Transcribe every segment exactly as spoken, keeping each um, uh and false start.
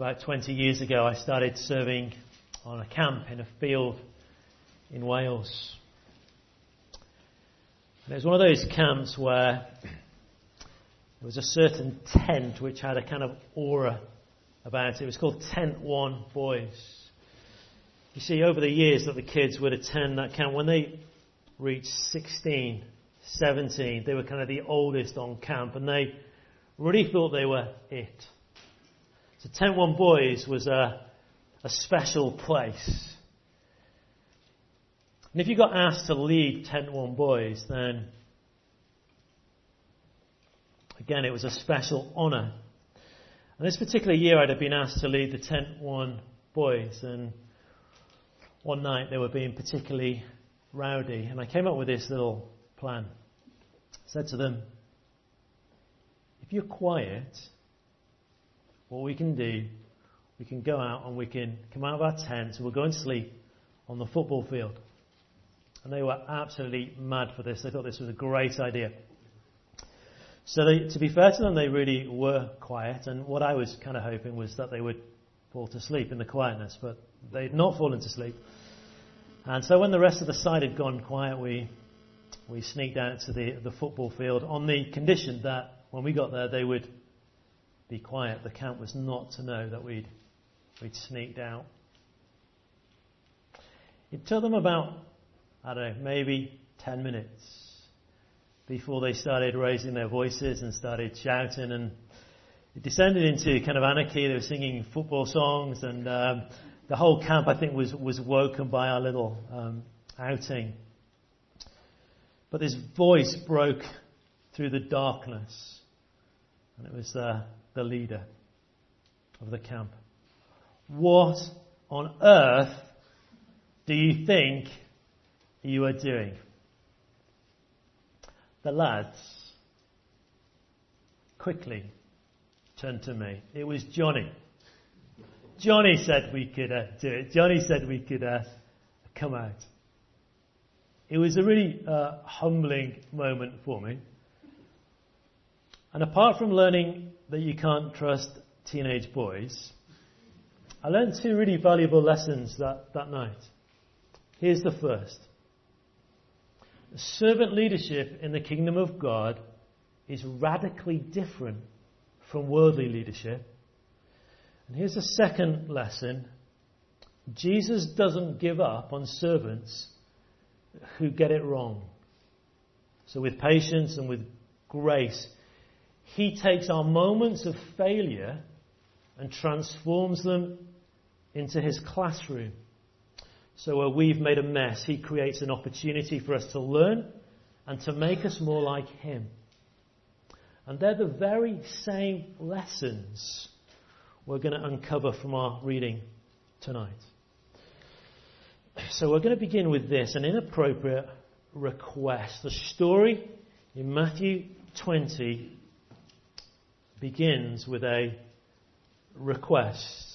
about twenty years ago, I started serving on a camp in a field in Wales. And it was one of those camps where there was a certain tent which had a kind of aura about it. It was called Tent One Boys. You see, over the years that the kids would attend that camp, when they reached sixteen, seventeen, they were kind of the oldest on camp, and they really thought they were it. So Tent One Boys was a, a special place. And if you got asked to lead Tent One Boys, then again, it was a special honour. And this particular year, I'd have been asked to lead the Tent One Boys, and one night they were being particularly rowdy, and I came up with this little plan. I said to them, if you're quiet, what we can do, we can go out and we can come out of our tents and we'll go and sleep on the football field. And they were absolutely mad for this. They thought this was a great idea. So they, to be fair to them, they really were quiet, and what I was kind of hoping was that they would fall to sleep in the quietness, but they'd not fallen to sleep. And so when the rest of the side had gone quiet, we we sneaked out to the, the football field on the condition that when we got there, they would be quiet. The camp was not to know that we'd we'd sneaked out. It took them about, I don't know, maybe ten minutes before they started raising their voices and started shouting, and it descended into kind of anarchy. They were singing football songs, and um, the whole camp, I think, was, was woken by our little um, outing. But this voice broke through the darkness, and it was uh, the leader of the camp. What on earth do you think you are doing? The lads quickly turned to me. It was Johnny. Johnny said we could uh, do it. Johnny said we could uh, come out. It was a really uh, humbling moment for me. And apart from learning that you can't trust teenage boys, I learned two really valuable lessons that, that night. Here's the first. Servant leadership in the kingdom of God is radically different from worldly leadership. And here's the second lesson. Jesus doesn't give up on servants who get it wrong. So with patience and with grace, he takes our moments of failure and transforms them into his classroom. So where we've made a mess, he creates an opportunity for us to learn and to make us more like him. And they're the very same lessons we're going to uncover from our reading tonight. So we're going to begin with this, an inappropriate request. The story in Matthew twenty begins with a request.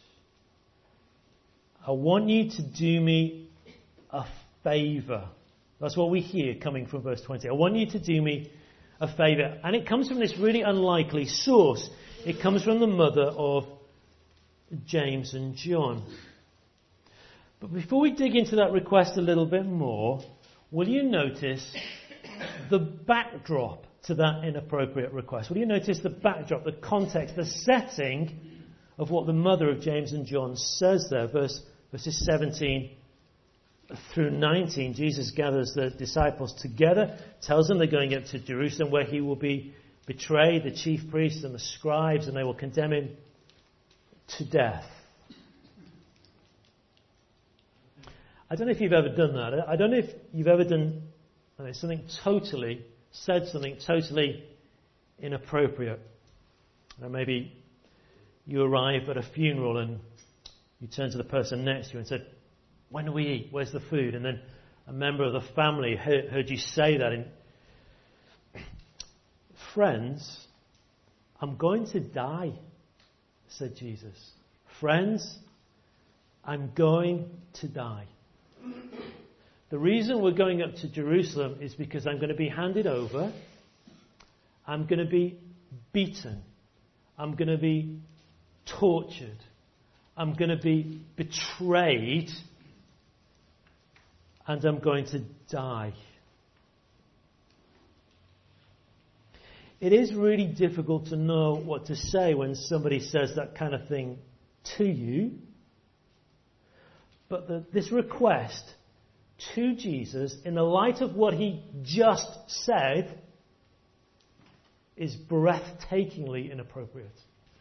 I want you to do me a favour. That's what we hear coming from verse twenty. I want you to do me a favour. And it comes from this really unlikely source. It comes from the mother of James and John. But before we dig into that request a little bit more, will you notice the backdrop to that inappropriate request? Will you notice the backdrop, the context, the setting of what the mother of James and John says there? Verse, verses seventeen through nineteen, Jesus gathers the disciples together, tells them they're going up to Jerusalem where he will be betrayed, the chief priests and the scribes, and they will condemn him to death. I don't know if you've ever done that. I don't know if you've ever done I know, something totally, said something totally inappropriate. Or maybe you arrive at a funeral and you turn to the person next to you and said, when do we eat? Where's the food? And then a member of the family heard, heard you say that. And friends, I'm going to die, said Jesus. Friends, I'm going to die. The reason we're going up to Jerusalem is because I'm going to be handed over. I'm going to be beaten. I'm going to be tortured. I'm going to be betrayed. And I'm going to die. It is really difficult to know what to say when somebody says that kind of thing to you. But the, this request to Jesus, in the light of what he just said, is breathtakingly inappropriate.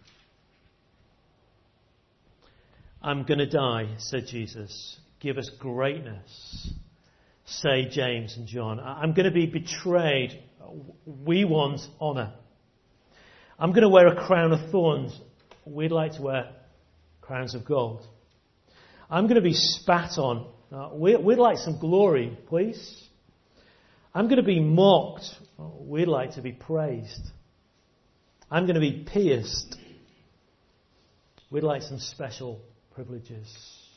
I'm going to die, said Jesus. Give us greatness, say James and John. I'm going to be betrayed. We want honour. I'm going to wear a crown of thorns. We'd like to wear crowns of gold. I'm going to be spat on. Uh, we, we'd like some glory, please. I'm going to be mocked. We'd like to be praised. I'm going to be pierced. We'd like some special privileges.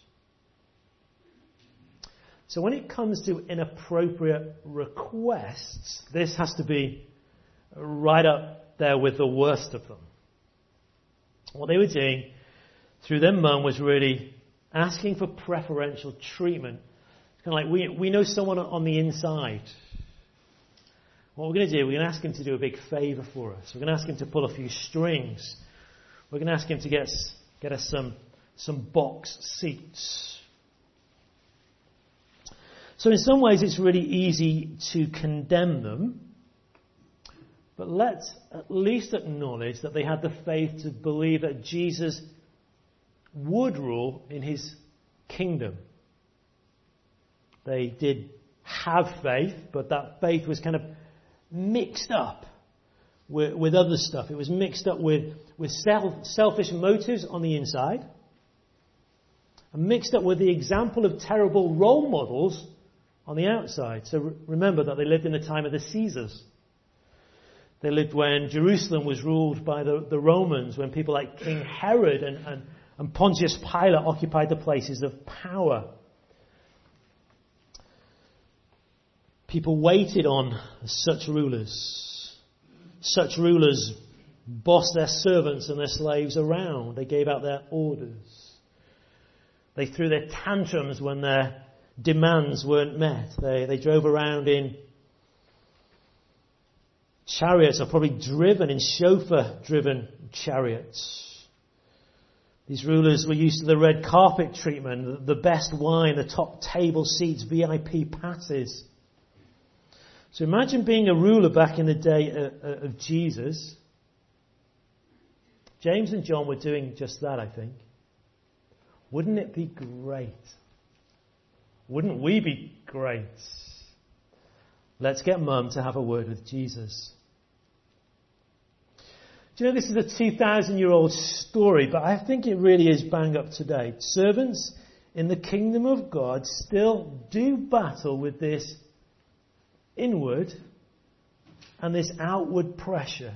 So when it comes to inappropriate requests, this has to be right up there with the worst of them. What they were doing through their mum was really asking for preferential treatment. It's kind of like we, we know someone on the inside. What we're going to do, we're going to ask him to do a big favour for us. We're going to ask him to pull a few strings. We're going to ask him to get us, get us some, some box seats. So in some ways it's really easy to condemn them, but let's at least acknowledge that they had the faith to believe that Jesus would rule in his kingdom. They did have faith, but that faith was kind of mixed up with, with other stuff. It was mixed up with, with self, selfish motives on the inside, and mixed up with the example of terrible role models on the outside. So re- remember that they lived in the time of the Caesars. They lived when Jerusalem was ruled by the, the Romans, when people like King Herod and, and, and Pontius Pilate occupied the places of power. People waited on such rulers. Such rulers bossed their servants and their slaves around. They gave out their orders. They threw their tantrums when their demands weren't met. They, they drove around in chariots, or probably driven in chauffeur-driven chariots. These rulers were used to the red carpet treatment, the best wine, the top table seats, V I P passes. So imagine being a ruler back in the day of, of Jesus. James and John were doing just that, I think. Wouldn't it be great? Wouldn't we be great? Let's get Mum to have a word with Jesus. Do you know this is a two thousand year old story, but I think it really is bang up to date. Servants in the kingdom of God still do battle with this inward and this outward pressure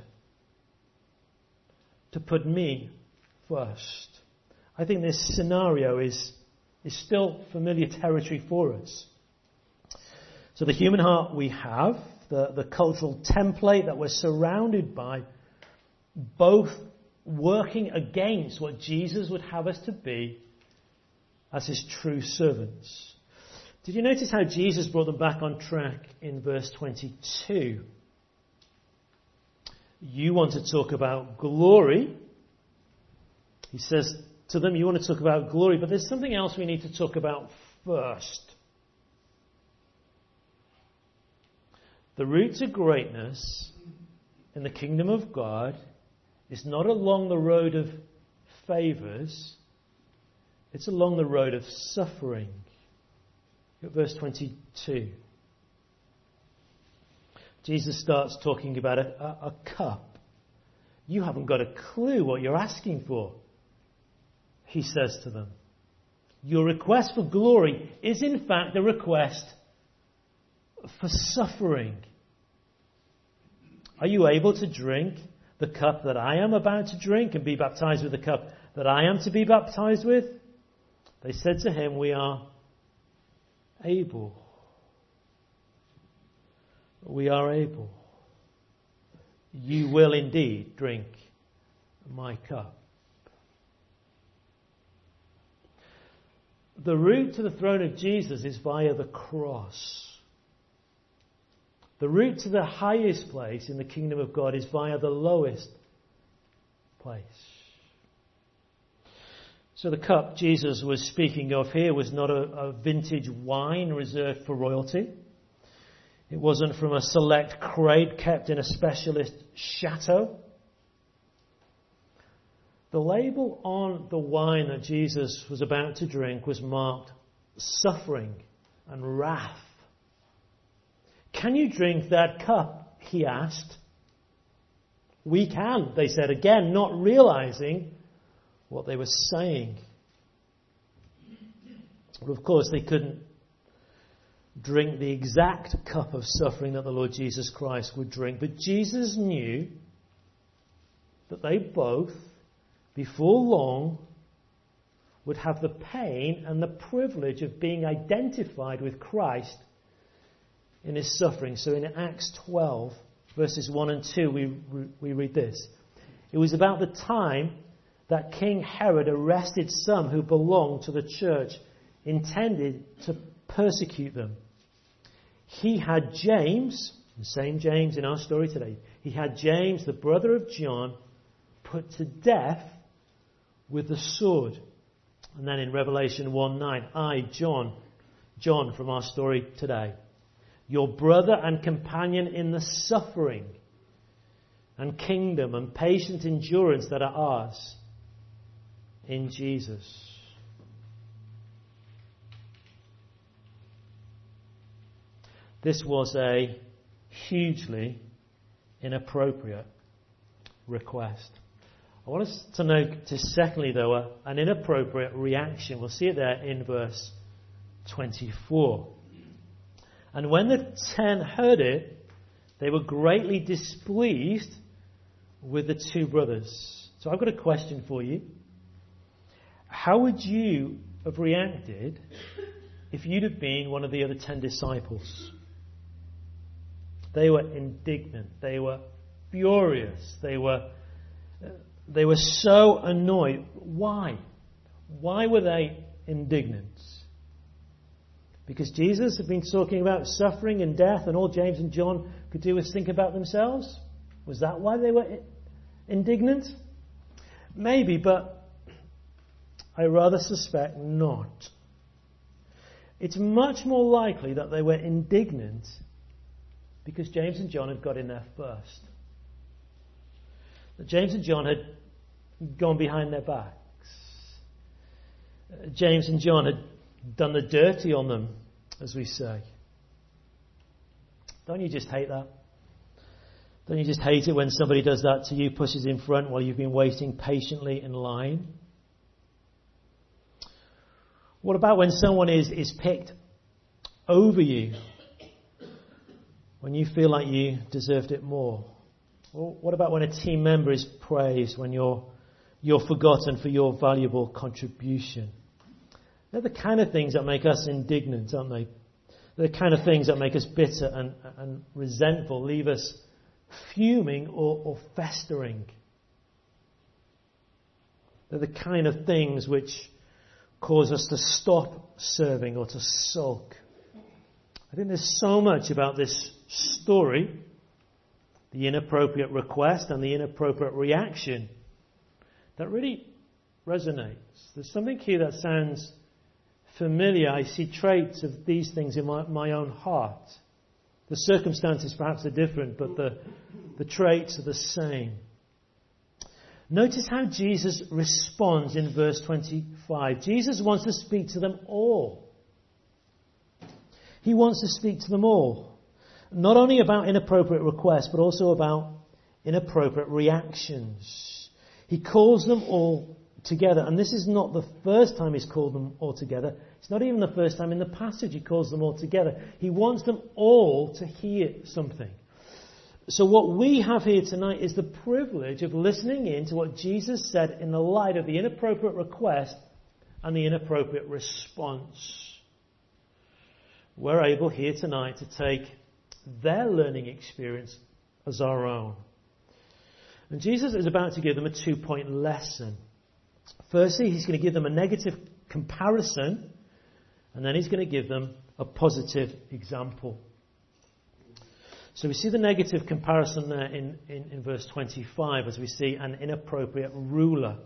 to put me first. I think this scenario is, is still familiar territory for us. So the human heart we have, the, the cultural template that we're surrounded by, both working against what Jesus would have us to be as his true servants. Did you notice how Jesus brought them back on track in verse twenty-two? You want to talk about glory. He says to them, you want to talk about glory, but there's something else we need to talk about first. The route to greatness in the kingdom of God is not along the road of favours, it's along the road of suffering. Look at verse twenty-two. Jesus starts talking about a, a, a cup. You haven't got a clue what you're asking for, he says to them. Your request for glory is in fact a request for suffering. Are you able to drink the cup that I am about to drink and be baptized with the cup that I am to be baptized with? They said to him, we are able. We are able. You will indeed drink my cup. the route to the throne of Jesus is via the cross. The route to the highest place in the kingdom of God is via the lowest place. So the cup Jesus was speaking of here was not a, a vintage wine reserved for royalty. It wasn't from a select crate kept in a specialist chateau. The label on the wine that Jesus was about to drink was marked suffering and wrath. Can you drink that cup? He asked. We can, they said again, not realizing what they were saying. But of course they couldn't drink the exact cup of suffering that the Lord Jesus Christ would drink. But Jesus knew that they both, before long, would have the pain and the privilege of being identified with Christ in his suffering. So in Acts twelve, verses one and two, we, we read this. It was about the time that King Herod arrested some who belonged to the church, intended to persecute them. He had James, the same James in our story today, he had James, the brother of John, put to death with the sword. And then in Revelation one nine, I, John, John from our story today, your brother and companion in the suffering and kingdom and patient endurance that are ours in Jesus. This was a hugely inappropriate request. I want us to notice, secondly, though, a, an inappropriate reaction. We'll see it there in verse twenty-four. And when the ten heard it, they were greatly displeased with the two brothers. So I've got a question for you. How would you have reacted if you'd have been one of the other ten disciples? They were indignant. They were furious. They were, they were so annoyed. Why? Why were they indignant? Because Jesus had been talking about suffering and death, and all James and John could do was think about themselves? Was that why they were indignant? Maybe, but I rather suspect not. It's much more likely that they were indignant because James and John had got in there first. That James and John had gone behind their backs. James and John had done the dirty on them, as we say. Don't you just hate that? Don't you just hate it when somebody does that to you, pushes in front while you've been waiting patiently in line? What about when someone is, is picked over you when you feel like you deserved it more? Or what about when a team member is praised when you're, you're forgotten for your valuable contribution? They're the kind of things that make us indignant, aren't they? They're the kind of things that make us bitter and, and resentful, leave us fuming or, or festering. They're the kind of things which cause us to stop serving or to sulk. I think there's so much about this story, the inappropriate request and the inappropriate reaction, that really resonates. There's something here that sounds familiar. I see traits of these things in my, my own heart. The circumstances perhaps are different, but the, the traits are the same. Notice how Jesus responds in verse twenty-five. Jesus wants to speak to them all. He wants to speak to them all. Not only about inappropriate requests, but also about inappropriate reactions. He calls them all together. And this is not the first time he's called them all together. It's not even the first time in the passage he calls them all together. He wants them all to hear something. So what we have here tonight is the privilege of listening in to what Jesus said in the light of the inappropriate request and the inappropriate response. We're able here tonight to take their learning experience as our own. And Jesus is about to give them a two-point lesson. Firstly, he's going to give them a negative comparison And then he's going to give them a positive example. So we see the negative comparison there in, in, in verse twenty-five as we see an inappropriate ruler.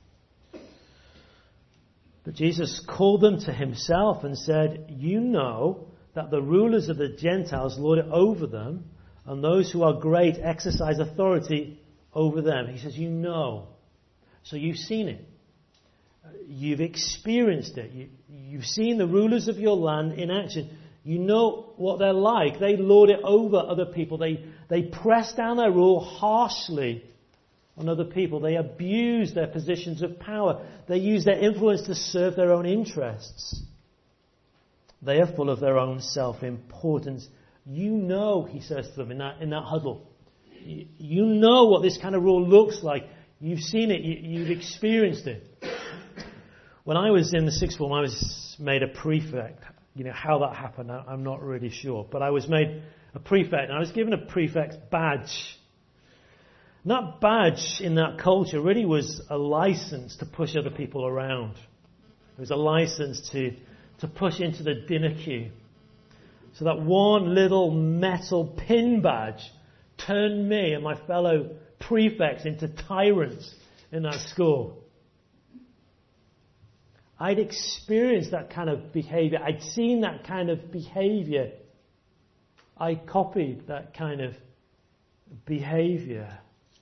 But Jesus called them to himself and said, "You know that the rulers of the Gentiles lord it over them, and those who are great exercise authority over them." He says, you know. So you've seen it. You've experienced it. You, you've seen the rulers of your land in action. You know what they're like. They lord it over other people. They, they press down their rule harshly on other people. They abuse their positions of power. They use their influence to serve their own interests. They are full of their own self-importance. You know, he says to them in that, in that huddle. You, you know what this kind of rule looks like. You've seen it. You, you've experienced it. When I was in the sixth form, I was made a prefect. You know, how that happened, I'm not really sure. But I was made a prefect, and I was given a prefect's badge. And that badge in that culture really was a license to push other people around. It was a license to, to push into the dinner queue. So that one little metal pin badge turned me and my fellow prefects into tyrants in that school. I'd experienced that kind of behavior. I'd seen that kind of behavior. I copied that kind of behavior.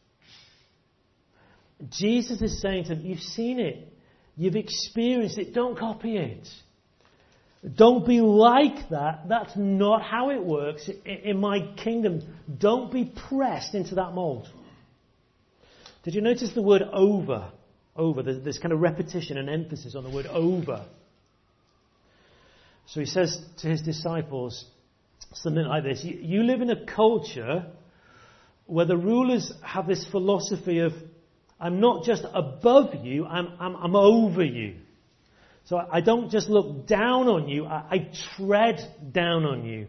Jesus is saying to them, you've seen it. You've experienced it. Don't copy it. Don't be like that. That's not how it works in my kingdom. Don't be pressed into that mold. Did you notice the word over? Over. There's this kind of repetition and emphasis on the word over. So he says to his disciples something like this. You, you live in a culture where the rulers have this philosophy of, I'm not just above you, I'm, I'm, I'm over you. So I, I don't just look down on you, I, I tread down on you.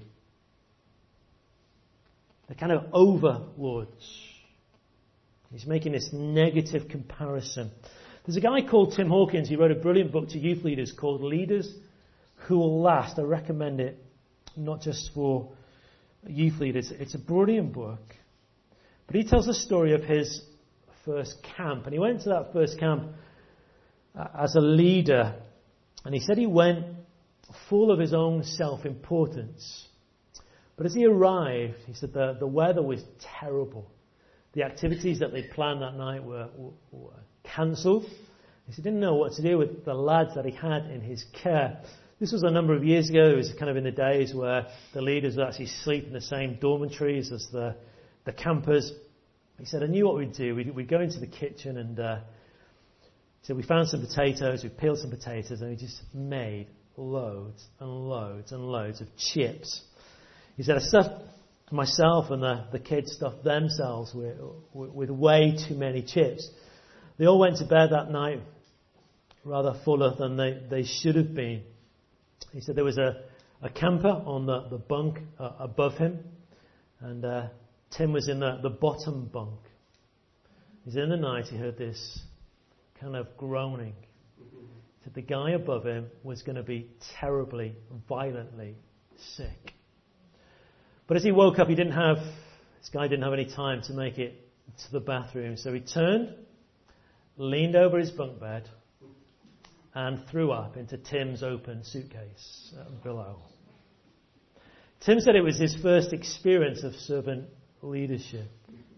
They're kind of overlords. He's making this negative comparison. There's a guy called Tim Hawkins. He wrote a brilliant book to youth leaders called Leaders Who Will Last. I recommend it, not just for youth leaders. It's a brilliant book. But he tells the story of his first camp. And he went to that first camp uh, as a leader. And he said he went full of his own self-importance. But as he arrived, he said the, the weather was terrible. The activities that they'd planned that night were, were, were cancelled. He didn't know what to do with the lads that he had in his care. This was a number of years ago. It was kind of in the days where the leaders would actually sleep in the same dormitories as the, the campers. He said, I knew what we'd do. We'd, we'd go into the kitchen and uh, he said, we found some potatoes, we peeled some potatoes, and we just made loads and loads and loads of chips. He said, I stuffed myself and the, the kids stuffed themselves with, with, with way too many chips. They all went to bed that night rather fuller than they, they should have been. He said there was a, a camper on the, the bunk uh, above him, and uh, Tim was in the, the bottom bunk. He said in the night he heard this kind of groaning. He said the guy above him was going to be terribly, violently sick. But as he woke up, he didn't have, this guy didn't have any time to make it to the bathroom. So he turned, leaned over his bunk bed, and threw up into Tim's open suitcase below. Tim said it was his first experience of servant leadership.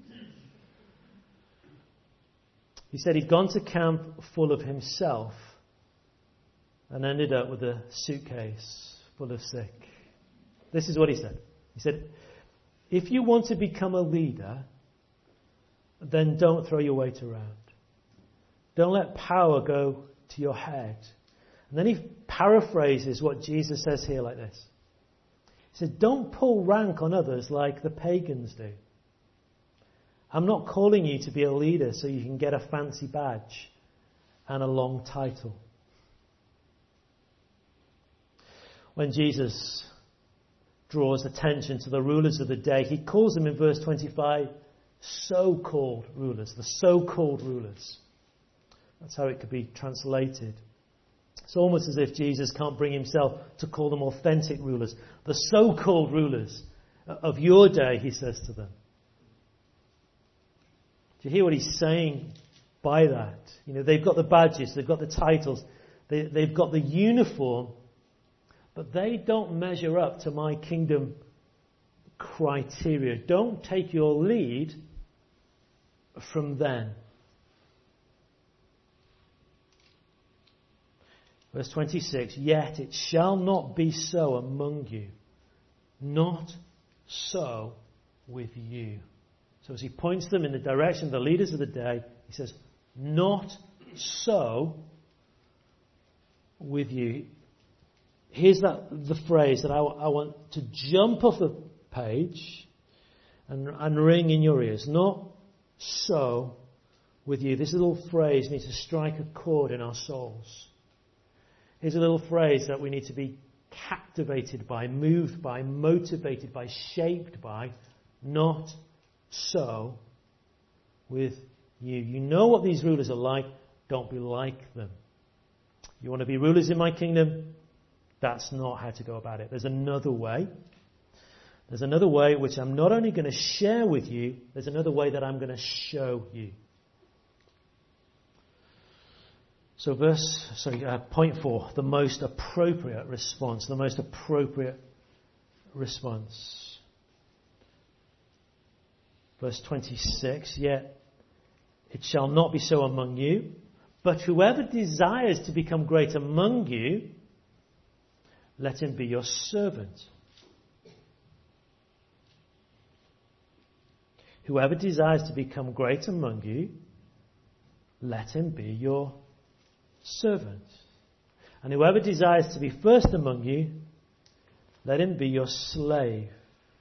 He said he'd gone to camp full of himself and ended up with a suitcase full of sick. This is what he said. He said, if you want to become a leader, then don't throw your weight around. Don't let power go to your head. And then he paraphrases what Jesus says here like this. He said, don't pull rank on others like the pagans do. I'm not calling you to be a leader so you can get a fancy badge and a long title. When Jesus draws attention to the rulers of the day, he calls them in verse twenty-five so-called rulers, the so-called rulers. That's how it could be translated. It's almost as if Jesus can't bring himself to call them authentic rulers. The so-called rulers of your day, he says to them. Do you hear what he's saying by that? You know, they've got the badges, they've got the titles, they, they've got the uniform, but they don't measure up to my kingdom criteria. Don't take your lead from them. Verse twenty-six, yet it shall not be so among you, not so with you. So as he points them in the direction of the leaders of the day, he says, not so with you. Here's that the phrase that I, I want to jump off the page and, and ring in your ears. Not so with you. This little phrase needs to strike a chord in our souls. Here's a little phrase that we need to be captivated by, moved by, motivated by, shaped by. Not so with you. You know what these rulers are like. Don't be like them. You want to be rulers in my kingdom? That's not how to go about it. There's another way. There's another way which I'm not only going to share with you, there's another way that I'm going to show you. So verse, sorry, uh, point four, the most appropriate response, the most appropriate response. Verse twenty-six, yet it shall not be so among you, but whoever desires to become great among you, let him be your servant. Whoever desires to become great among you, let him be your servant. And whoever desires to be first among you, let him be your slave.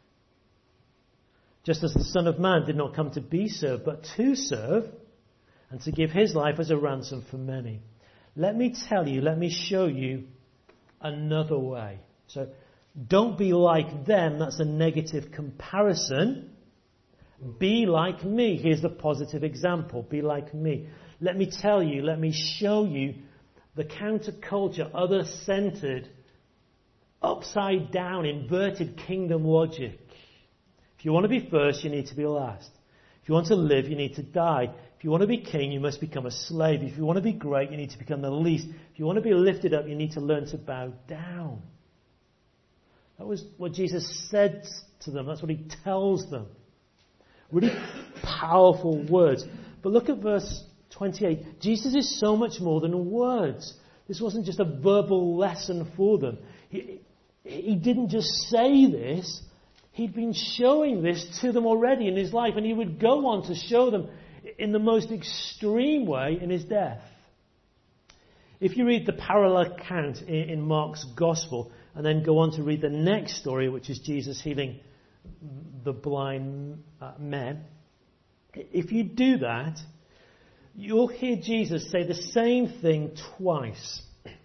Just as the Son of Man did not come to be served, but to serve, and to give his life as a ransom for many. Let me tell you, let me show you another way. So don't be like them. That's a negative comparison. Be like me. Here's the positive example. Be like me. Let me tell you, let me show you the counterculture, other-centered, upside-down, inverted kingdom logic. If you want to be first, you need to be last. If you want to live, you need to die. If you want to be king, you must become a slave. If you want to be great, you need to become the least. If you want to be lifted up, you need to learn to bow down. That was what Jesus said to them. That's what he tells them. Really powerful words. But look at verse twenty-eight. Jesus is so much more than words. This wasn't just a verbal lesson for them. He, he didn't just say this. He'd been showing this to them already in his life, and he would go on to show them in the most extreme way in his death. If you read the parallel account in, in Mark's Gospel, and then go on to read the next story, which is Jesus healing the blind uh, men, if you do that, you'll hear Jesus say the same thing twice.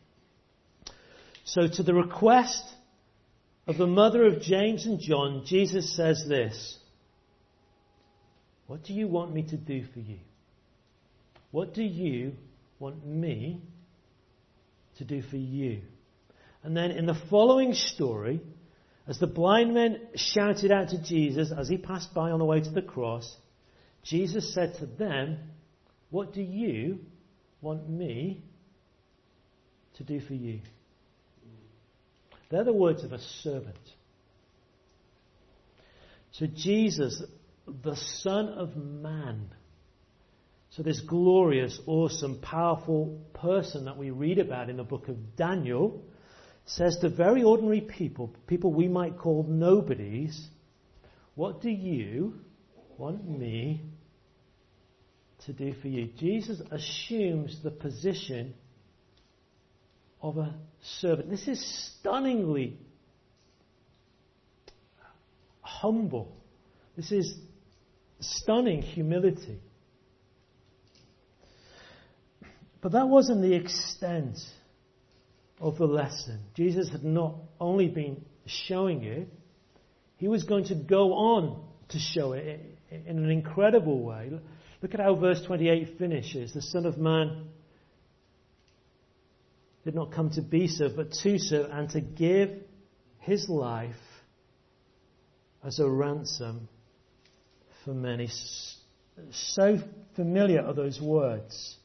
So to the request of the mother of James and John, Jesus says this: what do you want me to do for you? What do you want me to do for you? And then in the following story, as the blind men shouted out to Jesus as he passed by on the way to the cross, Jesus said to them, what do you want me to do for you? They're the words of a servant. So Jesus, the Son of Man, so this glorious, awesome, powerful person that we read about in the book of Daniel, says to very ordinary people, people we might call nobodies, what do you want me to do for you? Jesus assumes the position of a servant. This is stunningly humble. This is stunning humility. But that wasn't the extent of the lesson. Jesus had not only been showing it, he was going to go on to show it in an incredible way. Look at how verse twenty-eight finishes. The Son of Man did not come to be served, but to serve and to give his life as a ransom for many. So familiar are those words.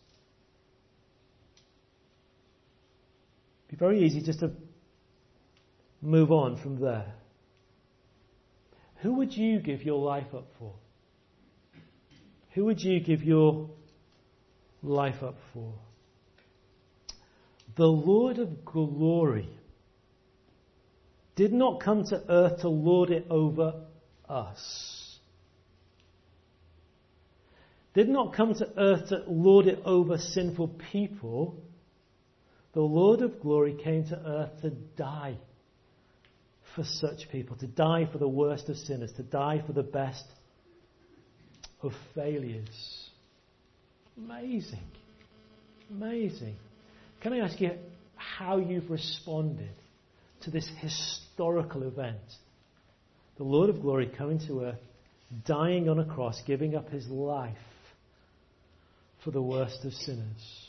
It'd be very easy just to move on from there. Who would you give your life up for? Who would you give your life up for? The Lord of glory did not come to earth to lord it over us. Did not come to earth to lord it over sinful people. The Lord of glory came to earth to die for such people, to die for the worst of sinners, to die for the best of failures. Amazing. Amazing. Can I ask you how you've responded to this historical event? The Lord of glory coming to earth, dying on a cross, giving up his life for the worst of sinners.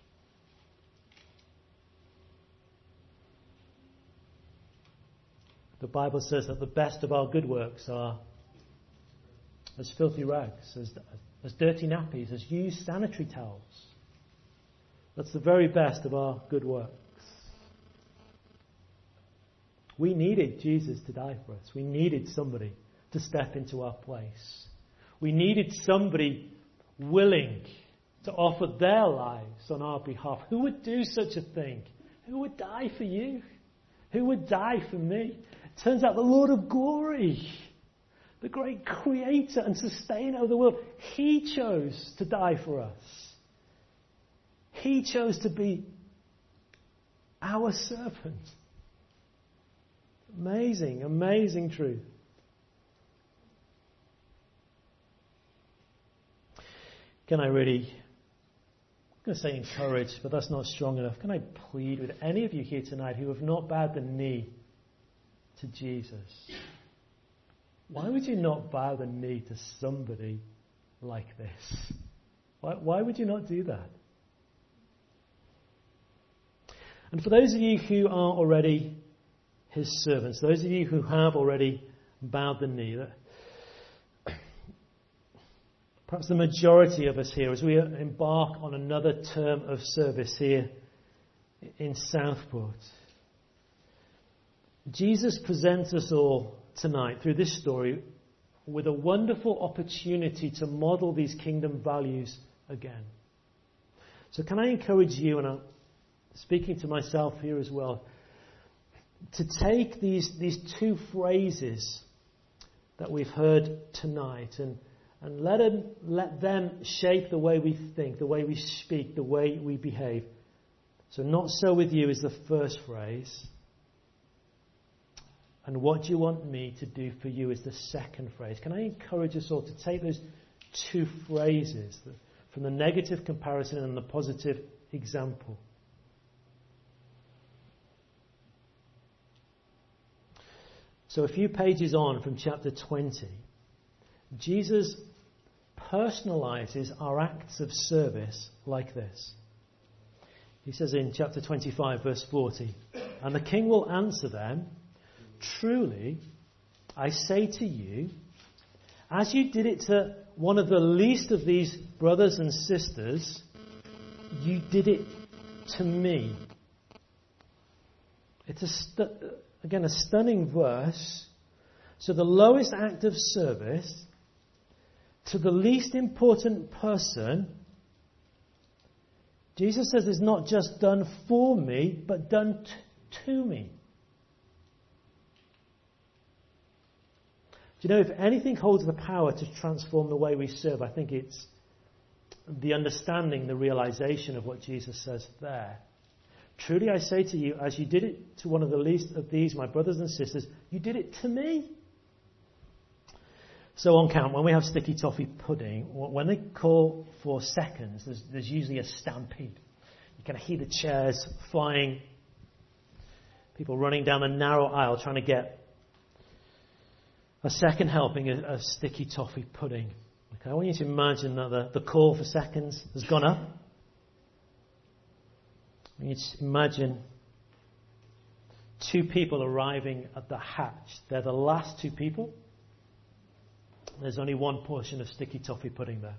The Bible says that the best of our good works are as filthy rags, as, as dirty nappies, as used sanitary towels. That's the very best of our good works. We needed Jesus to die for us. We needed somebody to step into our place. We needed somebody willing to offer their lives on our behalf. Who would do such a thing? Who would die for you? Who would die for me? It turns out the Lord of glory, the great creator and sustainer of the world, he chose to die for us. He chose to be our servant. Amazing, amazing truth. Can I really, I'm going to say encourage, but that's not strong enough. Can I plead with any of you here tonight who have not bowed the knee to Jesus? Why would you not bow the knee to somebody like this? Why, why would you not do that? And for those of you who are already his servants, those of you who have already bowed the knee, perhaps the majority of us here, as we embark on another term of service here in Southport, Jesus presents us all tonight through this story with a wonderful opportunity to model these kingdom values again. So can I encourage you, and I'm speaking to myself here as well, to take these, these two phrases that we've heard tonight and, and let them, let them shape the way we think, the way we speak, the way we behave. So not so with you is the first phrase. And what do you want me to do for you is the second phrase. Can I encourage us all to take those two phrases from the negative comparison and the positive example? So a few pages on from chapter twenty, Jesus personalizes our acts of service like this. He says in chapter twenty-five, verse forty, "And the king will answer them, 'Truly, I say to you, as you did it to one of the least of these brothers and sisters, you did it to me.'" It's a stu- again a stunning verse. So the lowest act of service to the least important person, Jesus says, is not just done for me, but done t- to me. Do you know, if anything holds the power to transform the way we serve, I think it's the understanding, the realization of what Jesus says there. "Truly I say to you, as you did it to one of the least of these, my brothers and sisters, you did it to me." So on count, when we have sticky toffee pudding, when they call for seconds, there's, there's usually a stampede. You can hear the chairs flying, people running down the narrow aisle trying to get a second helping of, of sticky toffee pudding. Okay, I want you to imagine that the, the call for seconds has gone up. You just imagine two people arriving at the hatch. They're the last two people. There's only one portion of sticky toffee pudding there.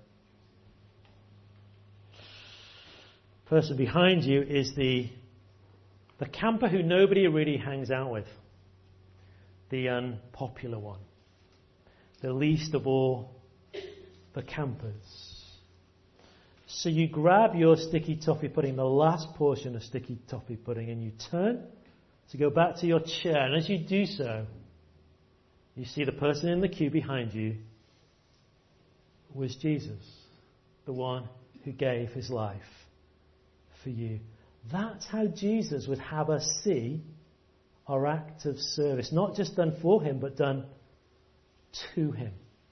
Person behind you is the the camper who nobody really hangs out with. The unpopular one. The least of all the campers. So you grab your sticky toffee pudding, the last portion of sticky toffee pudding, and you turn to go back to your chair. And as you do so, you see the person in the queue behind you was Jesus, the one who gave his life for you. That's how Jesus would have us see our act of service, not just done for him, but done to him.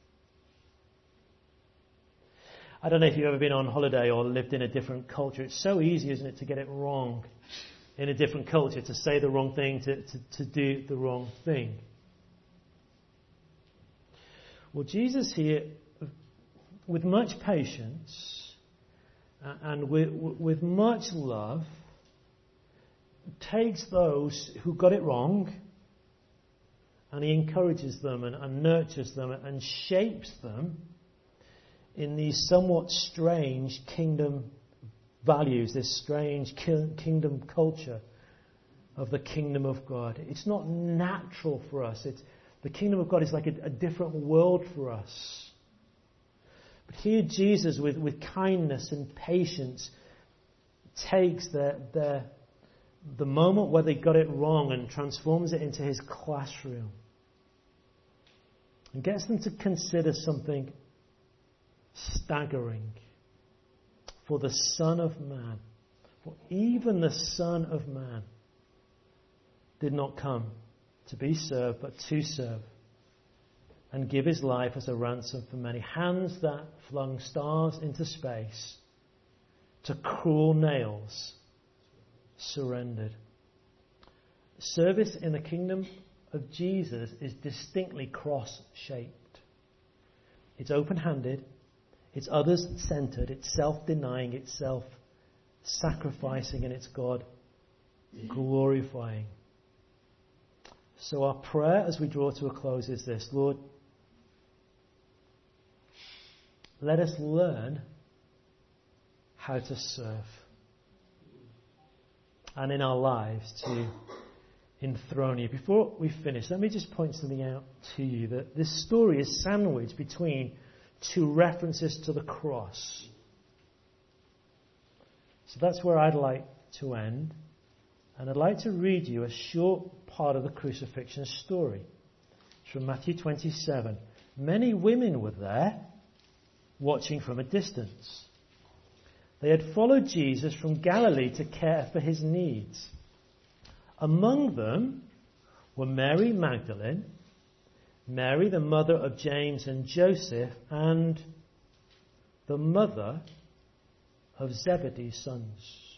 I don't know if you've ever been on holiday or lived in a different culture. It's so easy, isn't it, to get it wrong in a different culture, to say the wrong thing, to, to, to do the wrong thing. Well, Jesus here, with much patience and with, with much love, takes those who got it wrong and he encourages them and, and nurtures them and shapes them in these somewhat strange kingdom values, this strange kingdom culture of the kingdom of God. It's not natural for us. It's, the kingdom of God is like a, a different world for us. But here Jesus, with, with kindness and patience, takes their, their, the moment where they got it wrong and transforms it into his classroom. And gets them to consider something staggering. For the Son of Man, for even the Son of Man did not come to be served, but to serve and give his life as a ransom for many. Hands that flung stars into space to cruel nails surrendered. Service in the kingdom of Jesus is distinctly cross-shaped. It's open-handed. It's others-centered, it's self-denying, it's self-sacrificing, and it's God-glorifying. So our prayer as we draw to a close is this: Lord, let us learn how to serve. And in our lives to enthrone you. Before we finish, let me just point something out to you, that this story is sandwiched between two references to the cross. So that's where I'd like to end. And I'd like to read you a short part of the crucifixion story. It's from Matthew twenty-seven. Many women were there, watching from a distance. They had followed Jesus from Galilee to care for his needs. Among them were Mary Magdalene, Mary, the mother of James and Joseph, and the mother of Zebedee's sons.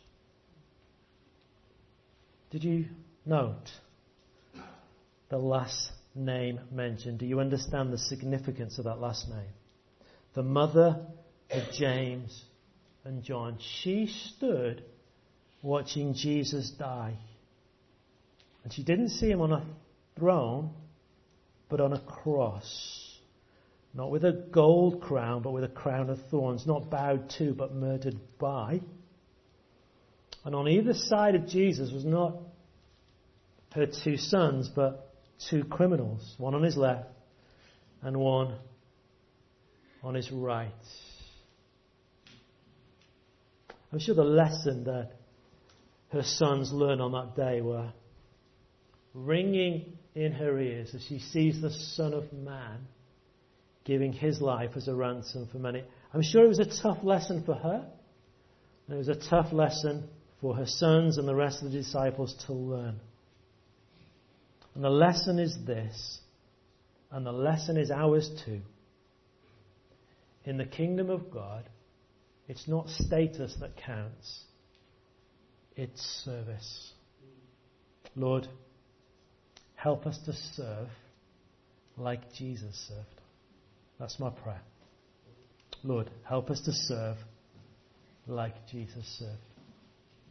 Did you note the last name mentioned? Do you understand the significance of that last name? The mother of James and John. She stood watching Jesus die. And she didn't see him on a throne, but on a cross. Not with a gold crown, but with a crown of thorns. Not bowed to, but murdered by. And on either side of Jesus was not her two sons, but two criminals. One on his left and one on his right. I'm sure the lesson that her sons learned on that day were ringing in her ears as she sees the Son of Man giving his life as a ransom for many. I'm sure it was a tough lesson for her. And it was a tough lesson for her sons and the rest of the disciples to learn. And the lesson is this, and the lesson is ours too. In the kingdom of God, it's not status that counts. It's service. Lord, help us to serve like Jesus served. That's my prayer. Lord, help us to serve like Jesus served.